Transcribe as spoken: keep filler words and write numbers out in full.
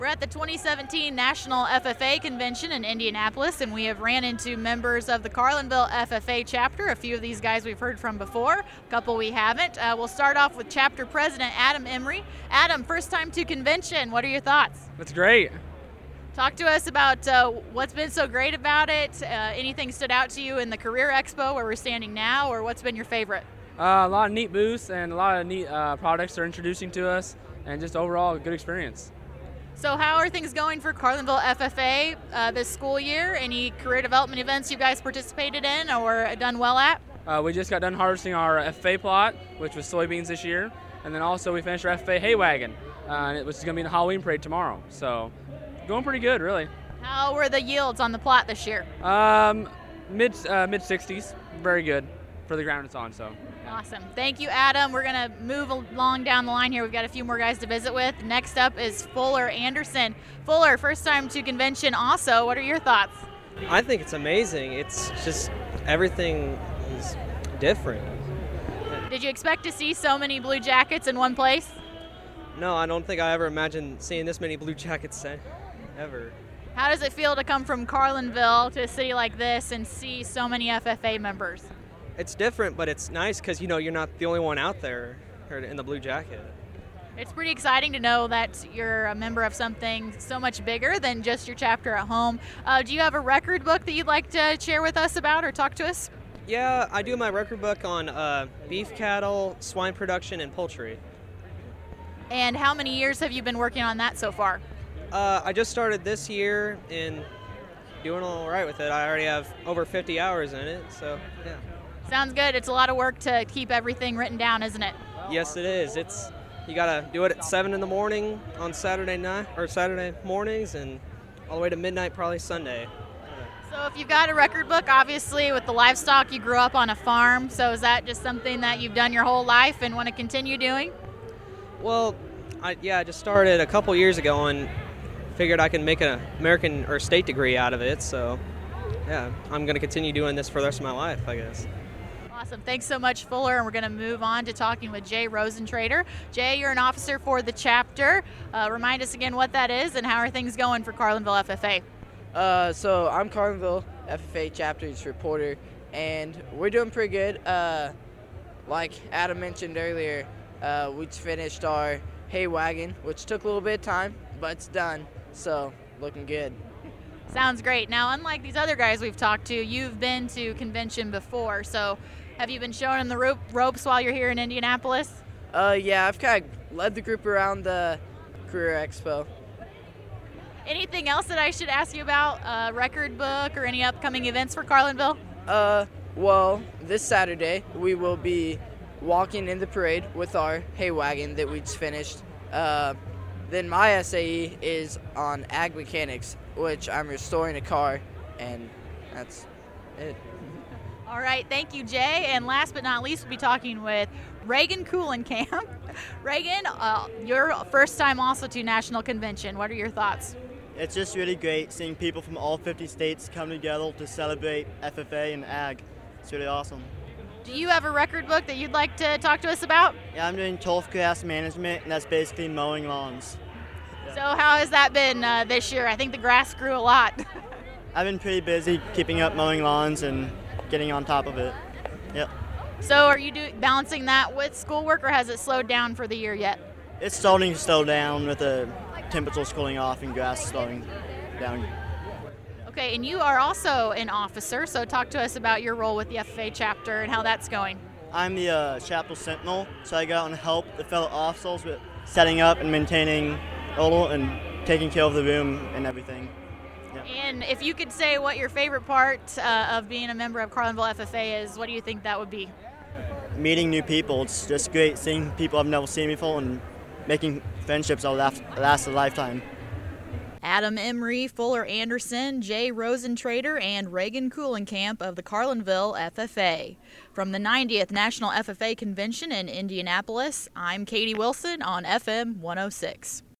We're at the twenty seventeen National F F A Convention in Indianapolis, and we have ran into members of the Carlinville F F A chapter. A few of these guys we've heard from before, a couple we haven't. Uh, we'll start off with chapter president Adam Emery. Adam, first time to convention. What are your thoughts? That's great. Talk to us about uh, what's been so great about it. Uh, anything stood out to you in the Career Expo where we're standing now, or what's been your favorite? Uh, a lot of neat booths and a lot of neat uh, products they're introducing to us, and just overall a good experience. So how are things going for Carlinville F F A uh, this school year? Any career development events you guys participated in or done well at? Uh, we just got done harvesting our F F A plot, which was soybeans this year, and then also we finished our F F A hay wagon, uh, which is going to be in the Halloween parade tomorrow. So going pretty good, really. How were the yields on the plot this year? Um, mid uh, mid sixties, very good for the ground it's on. So. Awesome. Thank you, Adam. We're going to move along down the line here. We've got a few more guys to visit with. Next up is Fuller Anderson. Fuller, first time to convention also. What are your thoughts? I think it's amazing. It's just everything is different. Did you expect to see so many Blue Jackets in one place? No, I don't think I ever imagined seeing this many Blue Jackets ever. How does it feel to come from Carlinville to a city like this and see so many F F A members? It's different, but it's nice because, you know, you're not the only one out there in the Blue Jacket. It's pretty exciting to know that you're a member of something so much bigger than just your chapter at home. Uh, do you have a record book that you'd like to share with us about or talk to us? Yeah, I do my record book on uh, beef cattle, swine production, and poultry. And how many years have you been working on that so far? Uh, I just started this year and doing all right with it. I already have over fifty hours in it, so yeah. Sounds good. It's a lot of work to keep everything written down, isn't it? Yes, it is. It's you gotta do it at seven in the morning on Saturday night or Saturday mornings, and all the way to midnight, probably Sunday. So, if you've got a record book, obviously with the livestock, you grew up on a farm. So, is that just something that you've done your whole life and want to continue doing? Well, I, yeah, I just started a couple years ago and figured I can make an American or state degree out of it. So, yeah, I'm gonna continue doing this for the rest of my life, I guess. Awesome. Thanks so much, Fuller. And we're going to move on to talking with Jay Rosentrader. Jay, you're an officer for the chapter. Uh, remind us again what that is and how are things going for Carlinville F F A? Uh, so I'm Carlinville F F A chapter's reporter, and we're doing pretty good. Uh, like Adam mentioned earlier, uh, we just finished our hay wagon, which took a little bit of time, but it's done. So looking good. Sounds great. Now, unlike these other guys we've talked to, you've been to convention before. So have you been showing them the rope, ropes while you're here in Indianapolis? Uh, yeah, I've kind of led the group around the Career Expo. Anything else that I should ask you about? A record book or any upcoming events for Carlinville? Uh, well, this Saturday we will be walking in the parade with our hay wagon that we just finished. Uh, then my S A E is on ag mechanics, which I'm restoring a car, and that's it. All right, thank you, Jay. And last but not least, we'll be talking with Reagan Kuhlenkamp. Reagan, uh, your first time also to National Convention. What are your thoughts? It's just really great seeing people from all fifty states come together to celebrate F F A and ag. It's really awesome. Do you have a record book that you'd like to talk to us about? Yeah, I'm doing turf grass management, and that's basically mowing lawns. Yeah. So how has that been uh, this year? I think the grass grew a lot. I've been pretty busy keeping up mowing lawns and getting on top of it. Yep. So are you do, balancing that with schoolwork, or has it slowed down for the year yet? It's starting to slow down with the temperatures cooling off and grass slowing down. Okay, and you are also an officer, so talk to us about your role with the F F A chapter and how that's going. I'm the uh, chapter sentinel, so I go out and help the fellow officers with setting up and maintaining order and taking care of the room and everything. Yeah. And if you could say what your favorite part uh, of being a member of Carlinville F F A is, what do you think that would be? Meeting new people. It's just great seeing people I've never seen before and making friendships that will last, last a lifetime. Adam Emery, Fuller Anderson, Jay Rosentrader, and Reagan Kuhlenkamp of the Carlinville F F A. From the ninetieth National F F A Convention in Indianapolis, I'm Katie Wilson on F M one oh six.